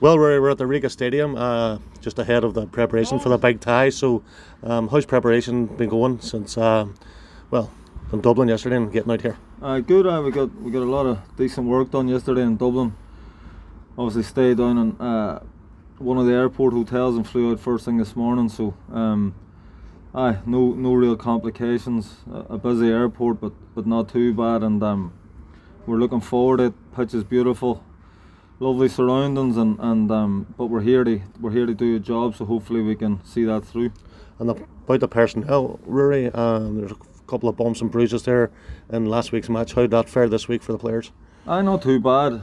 Well, we're at the Riga Stadium, just ahead of the preparation for the big tie. So, how's preparation been going since, from Dublin yesterday and getting out here? Good. We got a lot of decent work done yesterday in Dublin. Obviously, stayed down in one of the airport hotels and flew out first thing this morning. So, no real complications. A busy airport, but not too bad. And we're looking forward to it. Pitch is beautiful. Lovely surroundings, but we're here to do a job, so hopefully we can see that through. And about the personnel, Rory, there's a couple of bumps and bruises there in last week's match. How did that fare this week for the players? Not too bad.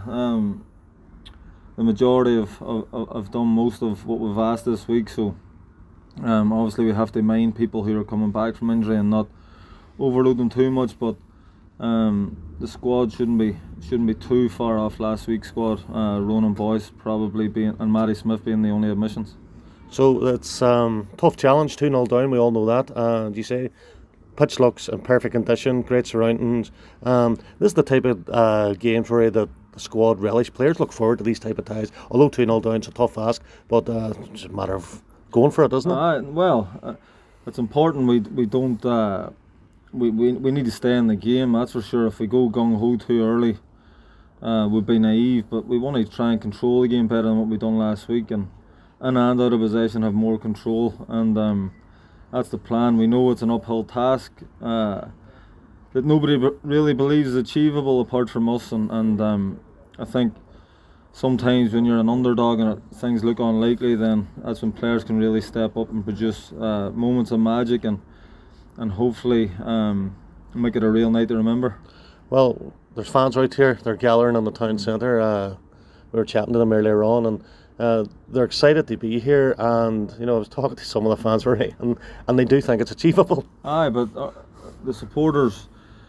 The majority have done most of what we've asked this week, so obviously we have to mind people who are coming back from injury and not overload them too much, but the squad shouldn't be too far off last week's squad. Ronan Boyce probably being, and Matty Smith being the only admissions. So it's tough challenge, 2-0 down, we all know that. And you say pitch looks in perfect condition, great surroundings. This is the type of games where the squad relish. Players look forward to these type of ties. Although 2-0 down, it's a tough ask, but it's a matter of going for it, isn't it? It's important we don't. We need to stay in the game, that's for sure. If we go gung-ho too early, we'd be naive, but we want to try and control the game better than what we done last week, and out of possession have more control, and that's the plan. We know it's an uphill task that nobody really believes is achievable apart from us, and I think sometimes when you're an underdog and things look unlikely, then that's when players can really step up and produce moments of magic and hopefully make it a real night to remember. Well, there's fans out here. They're gathering in the town centre. We were chatting to them earlier on, and they're excited to be here. And I was talking to some of the fans already, and they do think it's achievable. But the supporters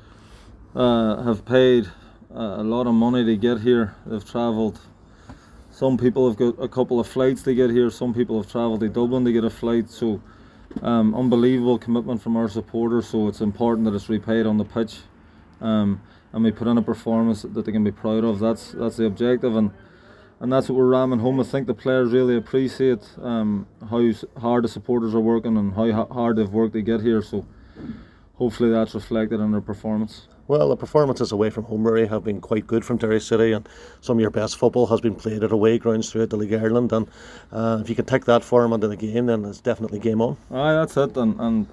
have paid a lot of money to get here. They've travelled. Some people have got a couple of flights to get here. Some people have travelled to Dublin to get a flight. So. Unbelievable commitment from our supporters, so it's important that it's repaid on the pitch, and we put in a performance that they can be proud of. That's the objective, and that's what we're ramming home. I think the players really appreciate how hard the supporters are working and how hard they've worked to get here, so hopefully that's reflected in their performance. Well, the performances away from home, Rory, have been quite good from Derry City, and some of your best football has been played at away grounds throughout the League Ireland, and if you can take that form into the game, then it's definitely game on. That's it, and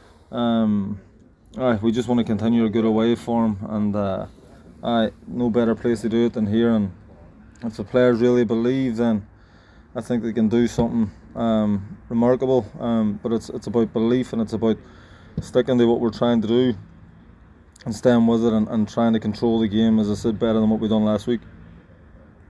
we just want to continue a good away form, and no better place to do it than here, and if the players really believe, then I think they can do something remarkable, but it's about belief, and it's about sticking to what we're trying to do and staying with it and trying to control the game, as I said, better than what we done last week.